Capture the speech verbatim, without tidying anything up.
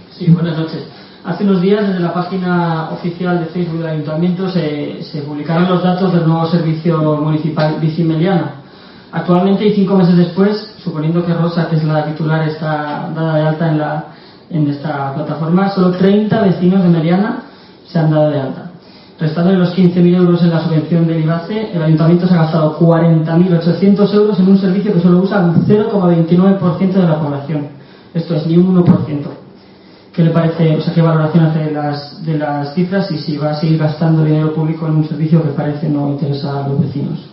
Sí, buenas noches. Hace unos días, desde la página oficial de Facebook del Ayuntamiento, se, se publicaron los datos del nuevo servicio municipal Bici Meliana. Actualmente, y cinco meses después, suponiendo que Rosa, que es la titular, está dada de alta en, la, en esta plataforma, solo treinta vecinos de Meliana se han dado de alta. Restándole los quince mil euros en la subvención del IBACE, el Ayuntamiento se ha gastado cuarenta mil ochocientos euros en un servicio que solo usa un cero coma veintinueve por ciento de la población. Esto es ni un uno por ciento. ¿Qué le parece, o sea, qué valoración hace de las, de las cifras y si va a seguir gastando dinero público en un servicio que parece no interesa a los vecinos?